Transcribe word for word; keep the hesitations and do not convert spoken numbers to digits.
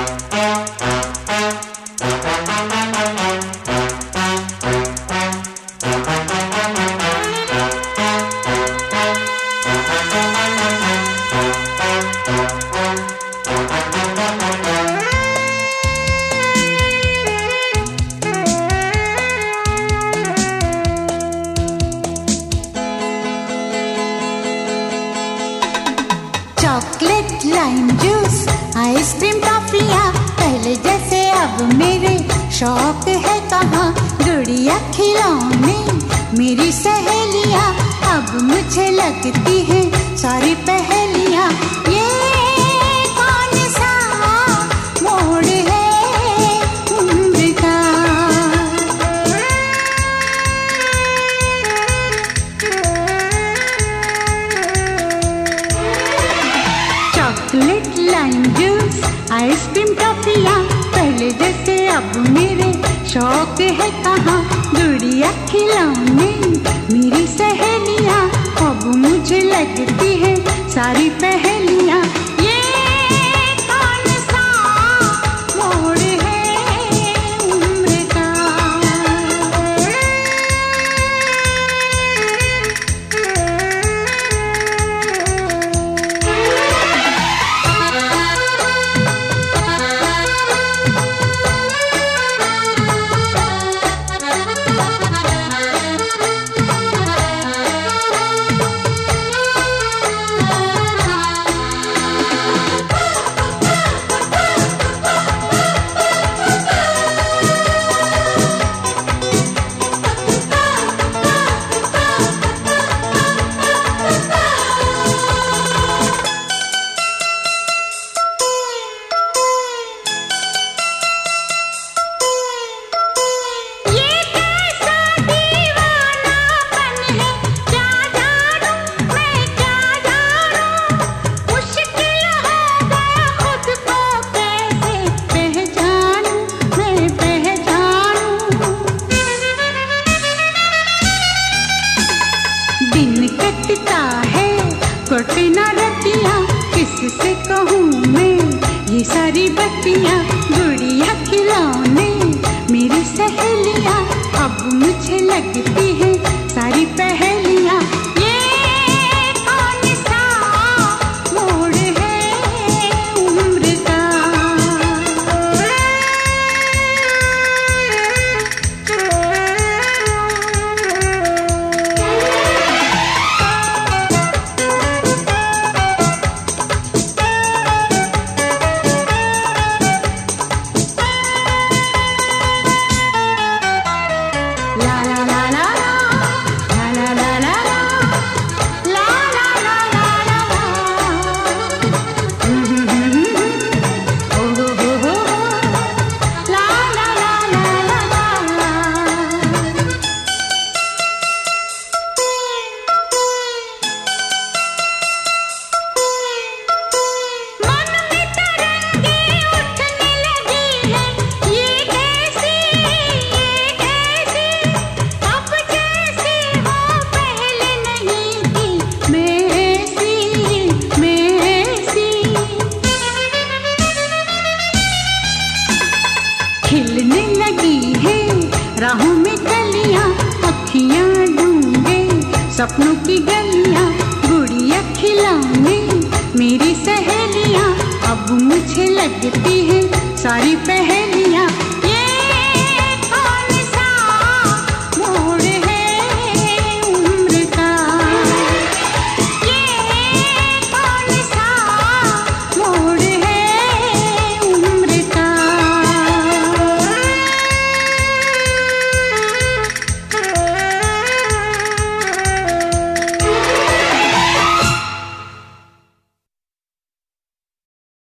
Chocolate lime juice ice cream टॉफियाँ पहले जैसे अब मेरे शौक है कहाँ। गुड़िया खिलौने मेरी सहेलियाँ अब मुझे लगती है सारी पहेलियाँ। ये कौन सा मोड़ है उम्र का। चॉकलेट लाइम जूस आइसक्रीम टॉफियाँ पहले जैसे अब मेरे शौक है कहाँ। गुड़िया खिलौने मेरी सहेलियाँ अब मुझे लगती है सारी पहेलियाँ। ये कौन सा मोड़ है उम्र का। कटे ना रतियाँ किससे कहूँ मैं ये सारी बत्तियाँ। गुड़िया खिलौने मेरी सहेलियाँ अब मुझे लगती है सारी पहेलियाँ। ये कौन सा मोड़ है उम्र का। खिलने लगी है राहों में कलियां अखियां ढूंढे सपनों की गलियां। गुड़िया खिलौने मेरी सहेलियां अब मुझे लगती है सारी पहेलियां।